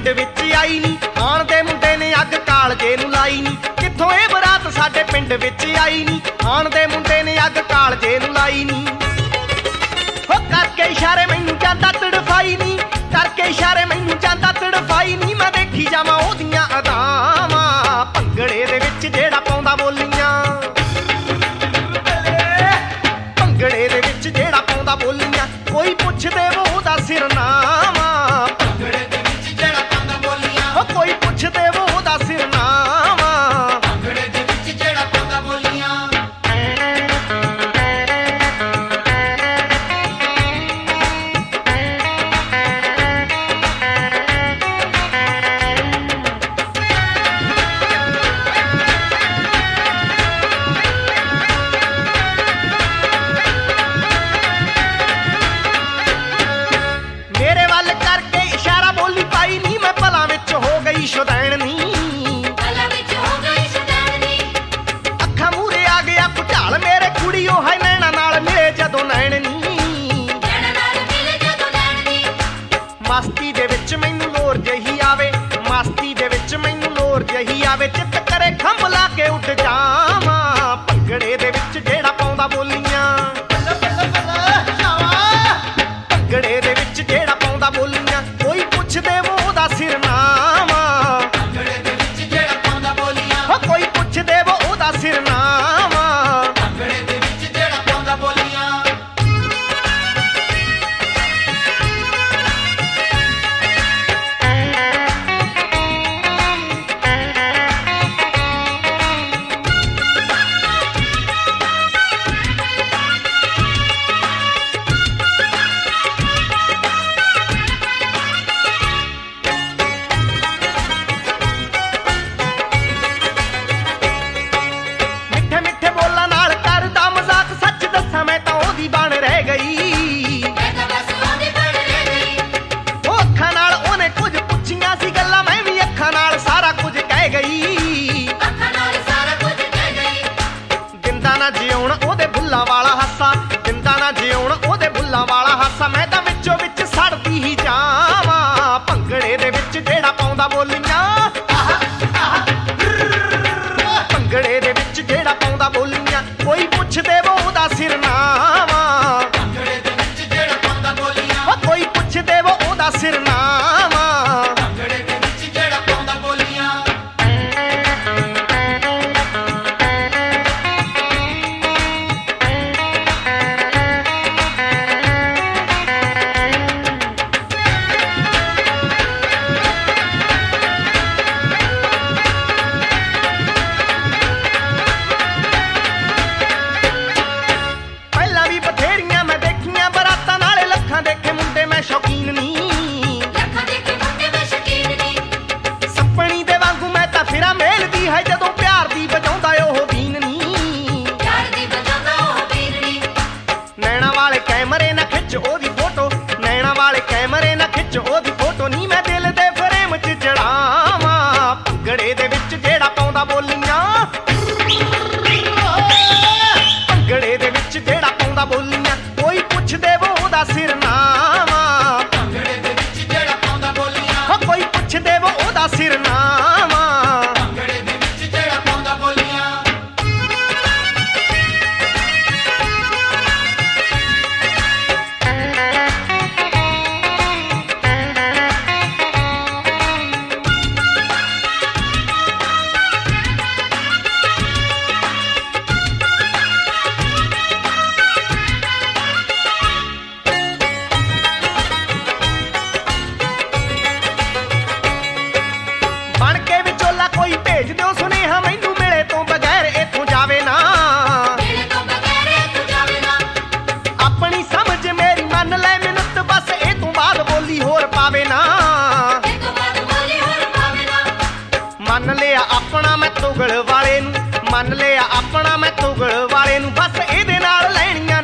पिंड विच आई नी, आण दे मुंडे ने अग कालजे नूं लाई नी। कित्थों ए बरात साडे पिंड विच आई नी, आण दे मुंडे ने अग कालजे नूं लाई नी। हो करके इशारे मैनूं जांदा तड़फाई नी, करके इशारे मैनूं जांदा तड़फाई नी। मैं देखी जावां ओहदियां अदावां, भंगड़े दे विच जेड़ा पाउंदा बोलियां, भंगड़े दे विच जेड़ा पाउंदा बोलियां। कोई पुछ दे ओहदा सिरनामा, भंगड़े दे विच जेड़ा पाउंदा बोलियां। हो कोई पुछ दे ओहदा सिरनामा, भंगड़े दे विच जेड़ा पाउंदा बोलियां। शुदैन नी, अखा मूरे आ गया भुचाल मेरे कुड़ियो है नैना नाल मिले जदों नैन नी। मस्ती दे विच मैनूं लोर जही आवे, मस्ती दे विच मैनूं लोर जही आवे। चित करे खंभ ला के उठ जावां, भंगड़े दे विच जेड़ा पाउंदा बोलियां, भंगड़े दे विच जेड़ा पाउंदा बोलियां। कोई पुछ दे ओहदा सिरनामा, कोई पुछ दे ओहदा सिरनामा, भंगड़े दे विच जेड़ा पाउंदा बोलियां। मैं तां विचों विच सड़दी ही जावां, भंगड़े दे विच जेड़ा पाउंदा बोलियां, भंगड़े दे विच जेड़ा पाउंदा बोलियां। कोई पुछ दे ओहदा सिरनामा, भंगड़े दे विच जेड़ा पाउंदा बोलियां। कोई पुछ दे ओहदा सिरनामा, भंगड़े दे विच जेड़ा पाउंदा बोलियां। कैमरे ना खिच ओदी फोटो, नैना वाले कैमरे ना खिच ओदी फोटो। नी मैं दिल दे फ्रेम च जड़ावां, भंगड़े दे विच जेड़ा पाउंदा बोलियां, भंगड़े दे विच जेड़ा पाउंदा बोलियां। कोई पुछ दे ओहदा सिरनामा, भंगड़े दे विच जेड़ा पाउंदा बोलियां। कोई पुछ दे ओहदा सिरनामा, भंगड़े दे विच जेड़ा पाउंदा बोलियां। भेज दो सुनेहा मैनू मिले तो बगैर इथों जावे ना, अपनी समझ मेरी मन ले मिन्नत बस ए तों बाद बोली होर पावे ना। मन लिया अपना मैं तुगल वाले नू, मन लिया अपना मैं तुगल वाले नू, बस इहदे नाल लैणियां